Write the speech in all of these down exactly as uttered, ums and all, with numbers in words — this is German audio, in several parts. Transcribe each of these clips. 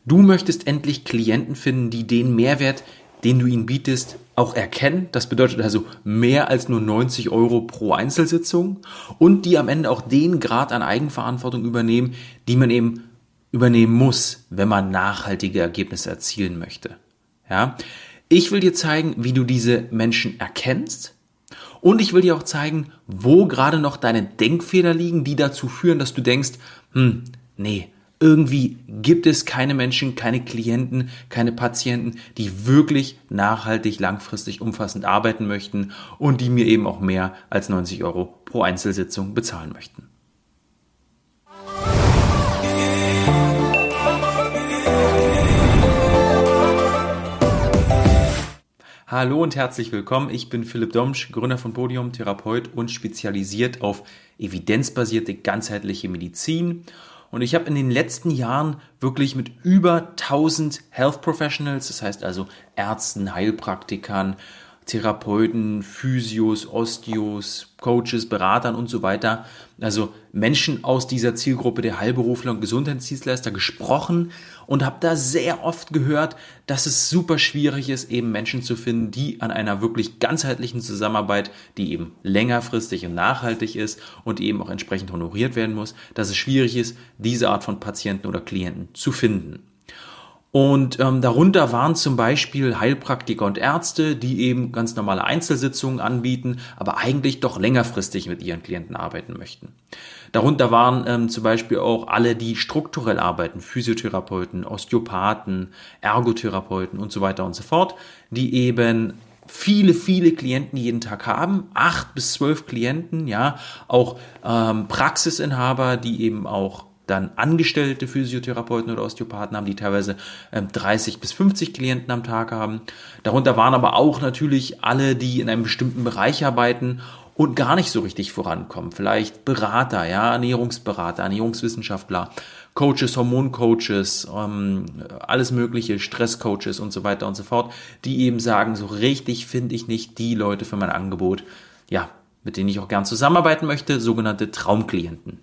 Du möchtest endlich Klienten finden, die den Mehrwert, den du ihnen bietest, auch erkennen. Das bedeutet also mehr als nur neunzig Euro pro Einzelsitzung und die am Ende auch den Grad an Eigenverantwortung übernehmen, die man eben übernehmen muss, wenn man nachhaltige Ergebnisse erzielen möchte. Ja? Ich will dir zeigen, wie du diese Menschen erkennst und ich will dir auch zeigen, wo gerade noch deine Denkfehler liegen, die dazu führen, dass du denkst, hm, nee, irgendwie gibt es keine Menschen, keine Klienten, keine Patienten, die wirklich nachhaltig, langfristig, umfassend arbeiten möchten und die mir eben auch mehr als neunzig Euro pro Einzelsitzung bezahlen möchten. Hallo und herzlich willkommen. Ich bin Philipp Domsch, Gründer von Podium, Therapeut und spezialisiert auf evidenzbasierte, ganzheitliche Medizin. Und ich habe in den letzten Jahren wirklich mit über tausend Health Professionals, das heißt also Ärzten, Heilpraktikern, Therapeuten, Physios, Osteos, Coaches, Beratern und so weiter, also Menschen aus dieser Zielgruppe der Heilberufler und Gesundheitsdienstleister gesprochen und habe da sehr oft gehört, dass es super schwierig ist, eben Menschen zu finden, die an einer wirklich ganzheitlichen Zusammenarbeit, die eben längerfristig und nachhaltig ist und die eben auch entsprechend honoriert werden muss, dass es schwierig ist, diese Art von Patienten oder Klienten zu finden. Und ähm, darunter waren zum Beispiel Heilpraktiker und Ärzte, die eben ganz normale Einzelsitzungen anbieten, aber eigentlich doch längerfristig mit ihren Klienten arbeiten möchten. Darunter waren ähm, zum Beispiel auch alle, die strukturell arbeiten, Physiotherapeuten, Osteopathen, Ergotherapeuten und so weiter und so fort, die eben viele, viele Klienten jeden Tag haben, acht bis zwölf Klienten, ja, auch ähm, Praxisinhaber, die eben auch dann angestellte Physiotherapeuten oder Osteopathen haben, die teilweise ähm, dreißig bis fünfzig Klienten am Tag haben. Darunter waren aber auch natürlich alle, die in einem bestimmten Bereich arbeiten und gar nicht so richtig vorankommen. Vielleicht Berater, ja, Ernährungsberater, Ernährungswissenschaftler, Coaches, Hormoncoaches, ähm, alles mögliche, Stresscoaches und so weiter und so fort, die eben sagen, so richtig finde ich nicht die Leute für mein Angebot, ja, mit denen ich auch gern zusammenarbeiten möchte, sogenannte Traumklienten.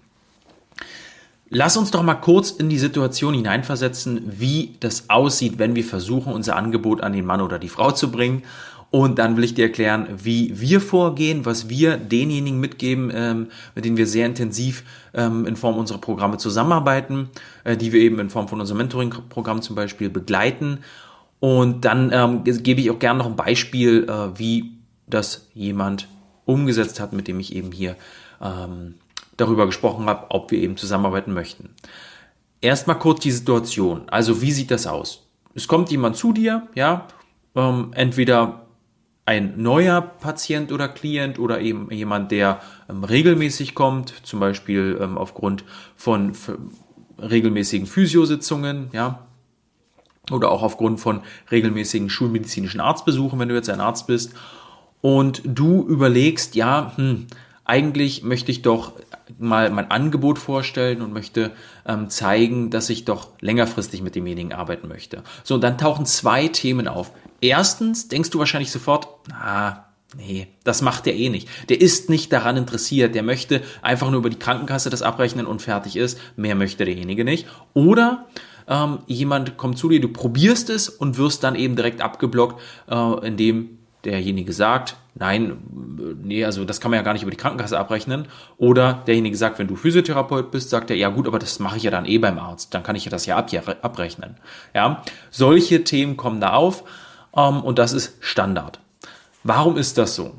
Lass uns doch mal kurz in die Situation hineinversetzen, wie das aussieht, wenn wir versuchen, unser Angebot an den Mann oder die Frau zu bringen. Und dann will ich dir erklären, wie wir vorgehen, was wir denjenigen mitgeben, ähm, mit denen wir sehr intensiv ähm, in Form unserer Programme zusammenarbeiten, äh, die wir eben in Form von unserem Mentoring-Programm zum Beispiel begleiten. Und dann ähm, gebe ich auch gerne noch ein Beispiel, äh, wie das jemand umgesetzt hat, mit dem ich eben hier ähm, darüber gesprochen habe, ob wir eben zusammenarbeiten möchten. Erstmal kurz die Situation. Also wie sieht das aus? Es kommt jemand zu dir, ja, ähm, entweder ein neuer Patient oder Klient oder eben jemand, der ähm, regelmäßig kommt, zum Beispiel ähm, aufgrund von f- regelmäßigen Physiositzungen, ja, oder auch aufgrund von regelmäßigen schulmedizinischen Arztbesuchen, wenn du jetzt ein Arzt bist und du überlegst, ja, hm, eigentlich möchte ich doch mal mein Angebot vorstellen und möchte ähm, zeigen, dass ich doch längerfristig mit demjenigen arbeiten möchte. So, und dann tauchen zwei Themen auf. Erstens denkst du wahrscheinlich sofort, ah, nee, das macht der eh nicht. Der ist nicht daran interessiert. Der möchte einfach nur über die Krankenkasse das abrechnen und fertig ist. Mehr möchte derjenige nicht. Oder ähm, jemand kommt zu dir, du probierst es und wirst dann eben direkt abgeblockt, äh, indem derjenige sagt, nein, nee, also das kann man ja gar nicht über die Krankenkasse abrechnen. Oder derjenige sagt, wenn du Physiotherapeut bist, sagt er, ja gut, aber das mache ich ja dann eh beim Arzt. Dann kann ich ja das ja abrechnen. Ja, solche Themen kommen da auf ähm, und das ist Standard. Warum ist das so?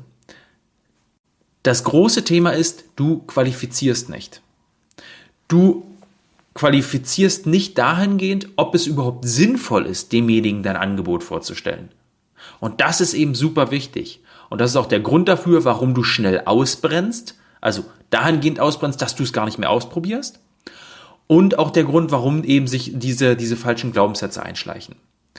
Das große Thema ist, du qualifizierst nicht. Du qualifizierst nicht dahingehend, ob es überhaupt sinnvoll ist, demjenigen dein Angebot vorzustellen. Und das ist eben super wichtig. Und das ist auch der Grund dafür, warum du schnell ausbrennst. Also dahingehend ausbrennst, dass du es gar nicht mehr ausprobierst. Und auch der Grund, warum eben sich diese, diese falschen Glaubenssätze einschleichen.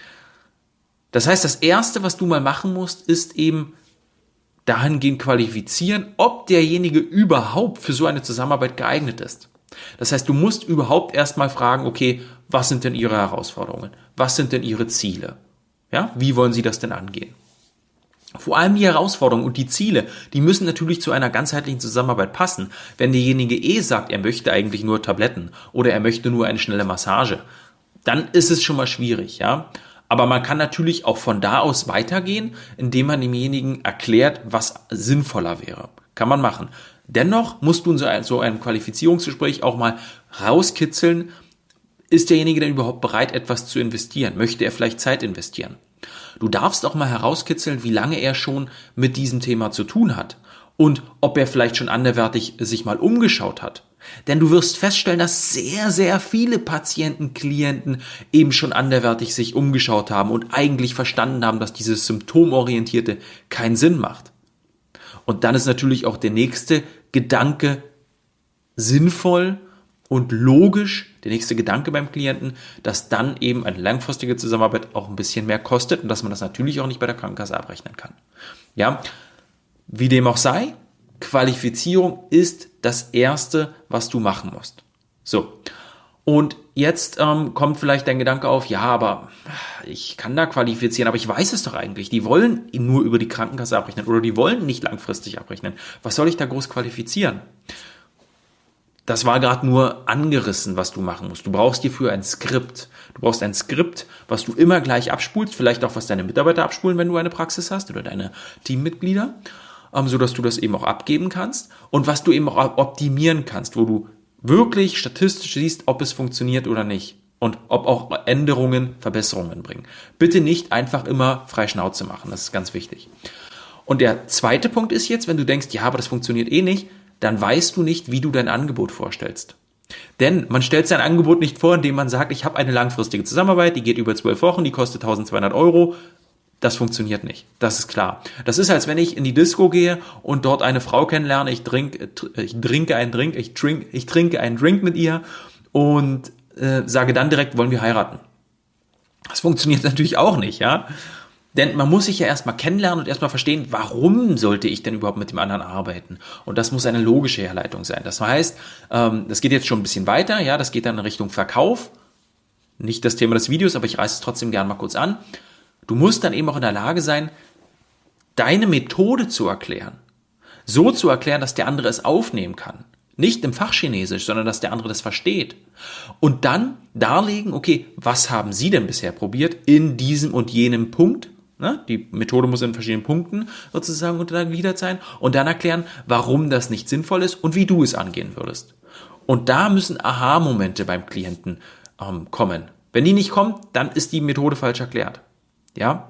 Das heißt, das Erste, was du mal machen musst, ist eben dahingehend qualifizieren, ob derjenige überhaupt für so eine Zusammenarbeit geeignet ist. Das heißt, du musst überhaupt erstmal fragen, okay, was sind denn Ihre Herausforderungen? Was sind denn Ihre Ziele? Ja, wie wollen Sie das denn angehen? Vor allem die Herausforderungen und die Ziele, die müssen natürlich zu einer ganzheitlichen Zusammenarbeit passen. Wenn derjenige eh sagt, er möchte eigentlich nur Tabletten oder er möchte nur eine schnelle Massage, dann ist es schon mal schwierig, ja. Aber man kann natürlich auch von da aus weitergehen, indem man demjenigen erklärt, was sinnvoller wäre. Kann man machen. Dennoch musst du in so ein, so einem Qualifizierungsgespräch auch mal rauskitzeln, ist derjenige denn überhaupt bereit, etwas zu investieren? Möchte er vielleicht Zeit investieren? Du darfst auch mal herauskitzeln, wie lange er schon mit diesem Thema zu tun hat und ob er vielleicht schon anderweitig sich mal umgeschaut hat. Denn du wirst feststellen, dass sehr, sehr viele Patienten, Klienten eben schon anderweitig sich umgeschaut haben und eigentlich verstanden haben, dass dieses Symptomorientierte keinen Sinn macht. Und dann ist natürlich auch der nächste Gedanke sinnvoll und logisch, der nächste Gedanke beim Klienten, dass dann eben eine langfristige Zusammenarbeit auch ein bisschen mehr kostet und dass man das natürlich auch nicht bei der Krankenkasse abrechnen kann. Ja, wie dem auch sei, Qualifizierung ist das Erste, was du machen musst. So, und jetzt ähm, kommt vielleicht dein Gedanke auf, ja, aber ich kann da qualifizieren, aber ich weiß es doch eigentlich. Die wollen nur über die Krankenkasse abrechnen oder die wollen nicht langfristig abrechnen. Was soll ich da groß qualifizieren? Das war gerade nur angerissen, was du machen musst. Du brauchst hierfür ein Skript. Du brauchst ein Skript, was du immer gleich abspulst, vielleicht auch, was deine Mitarbeiter abspulen, wenn du eine Praxis hast oder deine Teammitglieder, ähm, so dass du das eben auch abgeben kannst und was du eben auch optimieren kannst, wo du wirklich statistisch siehst, ob es funktioniert oder nicht und ob auch Änderungen Verbesserungen bringen. Bitte nicht einfach immer frei Schnauze machen, das ist ganz wichtig. Und der zweite Punkt ist jetzt, wenn du denkst, ja, aber das funktioniert eh nicht, dann weißt du nicht, wie du dein Angebot vorstellst. Denn man stellt sein Angebot nicht vor, indem man sagt, ich habe eine langfristige Zusammenarbeit, die geht über zwölf Wochen, die kostet eintausendzweihundert Euro. Das funktioniert nicht, das ist klar. Das ist, als wenn ich in die Disco gehe und dort eine Frau kennenlerne, ich trinke, ich trinke einen Drink, ich, trink, ich trinke einen Drink mit ihr und äh, sage dann direkt, wollen wir heiraten. Das funktioniert natürlich auch nicht, ja. Denn man muss sich ja erstmal kennenlernen und erstmal verstehen, warum sollte ich denn überhaupt mit dem anderen arbeiten? Und das muss eine logische Herleitung sein. Das heißt, ähm, das geht jetzt schon ein bisschen weiter, ja, das geht dann in Richtung Verkauf. Nicht das Thema des Videos, aber ich reiße es trotzdem gerne mal kurz an. Du musst dann eben auch in der Lage sein, deine Methode zu erklären. So zu erklären, dass der andere es aufnehmen kann. Nicht im Fachchinesisch, sondern dass der andere das versteht. Und dann darlegen, okay, was haben Sie denn bisher probiert in diesem und jenem Punkt? Die Methode muss in verschiedenen Punkten sozusagen untergliedert sein und dann erklären, warum das nicht sinnvoll ist und wie du es angehen würdest. Und da müssen Aha-Momente beim Klienten ähm, kommen. Wenn die nicht kommen, dann ist die Methode falsch erklärt. Ja?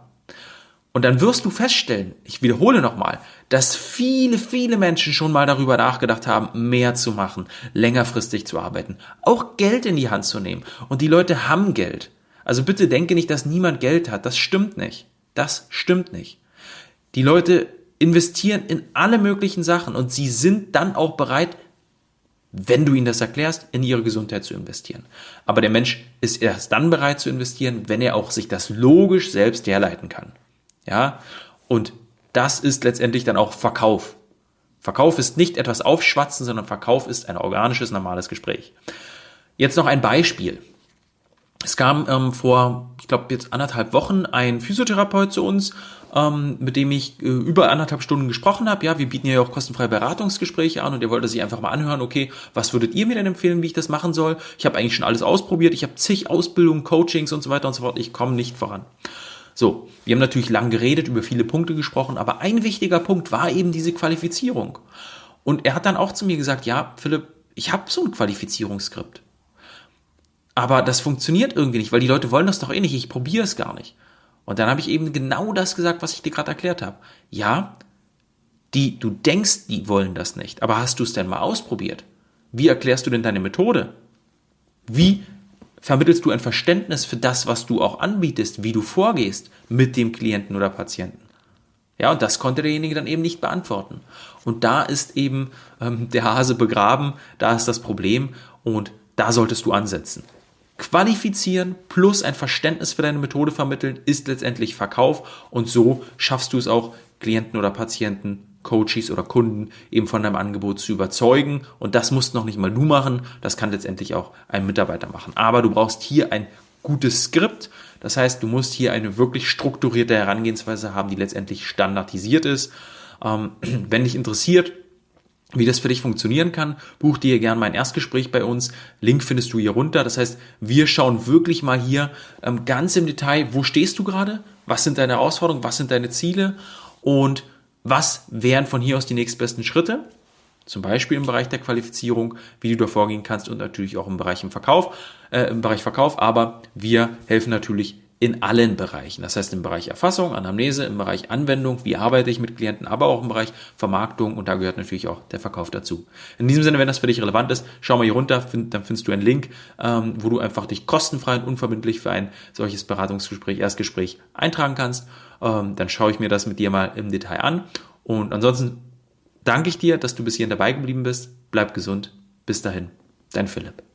Und dann wirst du feststellen, ich wiederhole nochmal, dass viele, viele Menschen schon mal darüber nachgedacht haben, mehr zu machen, längerfristig zu arbeiten, auch Geld in die Hand zu nehmen. Und die Leute haben Geld. Also bitte denke nicht, dass niemand Geld hat. Das stimmt nicht. Das stimmt nicht. Die Leute investieren in alle möglichen Sachen und sie sind dann auch bereit, wenn du ihnen das erklärst, in ihre Gesundheit zu investieren. Aber der Mensch ist erst dann bereit zu investieren, wenn er auch sich das logisch selbst herleiten kann. Ja, und das ist letztendlich dann auch Verkauf. Verkauf ist nicht etwas aufschwatzen, sondern Verkauf ist ein organisches, normales Gespräch. Jetzt noch ein Beispiel. Es kam ähm, vor, ich glaube jetzt anderthalb Wochen ein Physiotherapeut zu uns, ähm, mit dem ich äh, über anderthalb Stunden gesprochen habe. Ja, wir bieten ja auch kostenfreie Beratungsgespräche an und er wollte sich einfach mal anhören, okay, was würdet ihr mir denn empfehlen, wie ich das machen soll? Ich habe eigentlich schon alles ausprobiert, ich habe zig Ausbildungen, Coachings und so weiter und so fort, ich komme nicht voran. So, wir haben natürlich lang geredet, über viele Punkte gesprochen, aber ein wichtiger Punkt war eben diese Qualifizierung. Und er hat dann auch zu mir gesagt, ja, Philipp, ich habe so ein Qualifizierungsskript. Aber das funktioniert irgendwie nicht, weil die Leute wollen das doch eh nicht, ich probiere es gar nicht. Und dann habe ich eben genau das gesagt, was ich dir gerade erklärt habe. Ja, die, du denkst, die wollen das nicht, aber hast du es denn mal ausprobiert? Wie erklärst du denn deine Methode? Wie vermittelst du ein Verständnis für das, was du auch anbietest, wie du vorgehst mit dem Klienten oder Patienten? Ja, und das konnte derjenige dann eben nicht beantworten. Und da ist eben ähm, der Hase begraben, da ist das Problem und da solltest du ansetzen. Qualifizieren plus ein Verständnis für deine Methode vermitteln ist letztendlich Verkauf und so schaffst du es auch, Klienten oder Patienten, Coaches oder Kunden eben von deinem Angebot zu überzeugen und das musst noch nicht mal du machen, das kann letztendlich auch ein Mitarbeiter machen. Aber du brauchst hier ein gutes Skript, das heißt, du musst hier eine wirklich strukturierte Herangehensweise haben, die letztendlich standardisiert ist. Ähm, wenn dich interessiert, Wie das für dich funktionieren kann, buch dir gerne mein Erstgespräch bei uns. Link findest du hier runter. Das heißt, wir schauen wirklich mal hier ähm, ganz im Detail, wo stehst du gerade? Was sind deine Herausforderungen? Was sind deine Ziele? Und was wären von hier aus die nächstbesten Schritte? Zum Beispiel im Bereich der Qualifizierung, wie du da vorgehen kannst und natürlich auch im Bereich im Verkauf, äh, im Bereich Verkauf. Aber wir helfen natürlich in allen Bereichen. Das heißt im Bereich Erfassung, Anamnese, im Bereich Anwendung, wie arbeite ich mit Klienten, aber auch im Bereich Vermarktung und da gehört natürlich auch der Verkauf dazu. In diesem Sinne, wenn das für dich relevant ist, schau mal hier runter, find, dann findest du einen Link, ähm, wo du einfach dich kostenfrei und unverbindlich für ein solches Beratungsgespräch, Erstgespräch eintragen kannst. Ähm, dann schaue ich mir das mit dir mal im Detail an und ansonsten danke ich dir, dass du bis hierhin dabei geblieben bist. Bleib gesund. Bis dahin, dein Philipp.